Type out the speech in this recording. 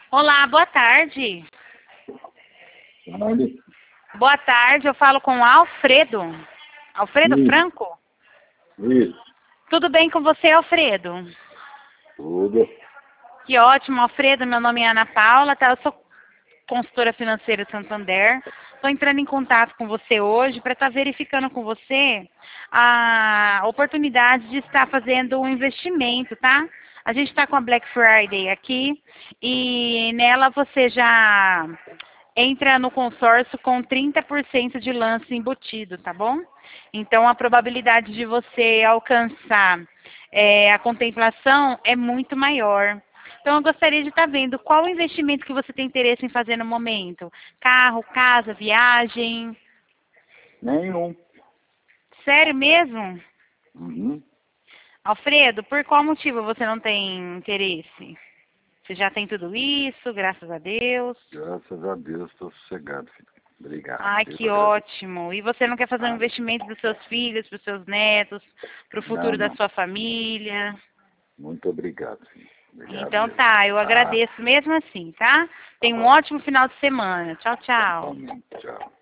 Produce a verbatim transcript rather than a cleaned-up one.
Olá, boa tarde. Olha, Boa tarde, eu falo com o Alfredo. Alfredo isso, Franco? isso, Tudo bem com você, Alfredo? tudo. Que ótimo, Alfredo. Meu nome é Ana Paula, tá? Eu sou consultora financeira do Santander. Estou entrando em contato com você hoje para estar verificando com você a oportunidade de estar fazendo um investimento, tá? A gente está com a Black Friday aqui e nela você já entra no consórcio com trinta por cento de lance embutido, tá bom? Então, a probabilidade de você alcançar é, a contemplação é muito maior. Então, eu gostaria de estar vendo qual o investimento que você tem interesse em fazer no momento. Carro, casa, viagem. Nenhum. Sério mesmo? Uhum. Alfredo, por qual motivo você não tem interesse? Você já tem tudo isso, graças a Deus. Graças a Deus, estou sossegado, filho. Obrigado. Ai, Eu que agradeço. ótimo. E você não quer fazer um Ah, investimento para os seus filhos, para os seus netos, para o não, futuro da não. sua família? Muito obrigado, filho. Obrigado Então mesmo. tá, eu Ah, agradeço mesmo assim, tá? tá Tenha um bom. ótimo final de semana. Tchau, tchau. Igualmente. Tchau.